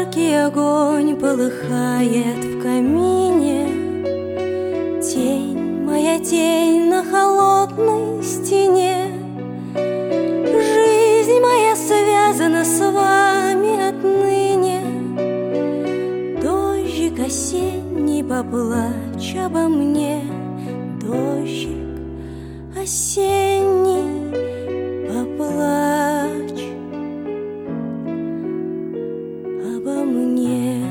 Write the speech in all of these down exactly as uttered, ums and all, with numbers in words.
Яркий огонь полыхает в камине. Тень, моя тень на холодной стене. Жизнь моя связана с вами отныне. Дождик осенний, поплачь обо мне. Дождик осенний, поплачь обо мне.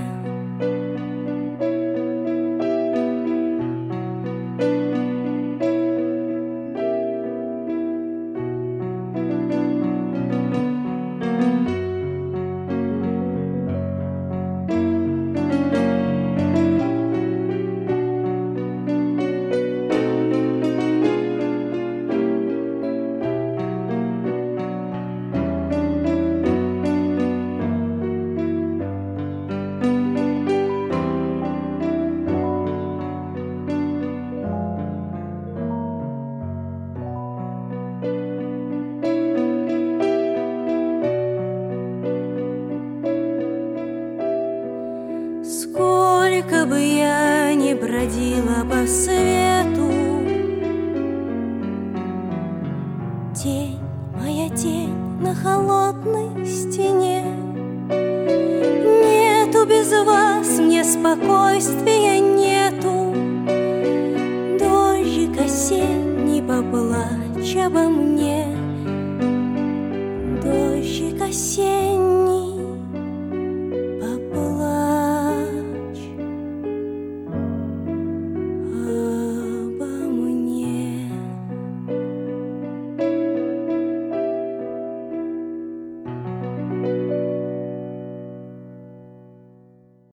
Сколько бы я ни бродила по свету, тень, моя тень на холодной стене. Нету без вас мне спокойствия, нету. Дождик осенний, поплачь обо мне.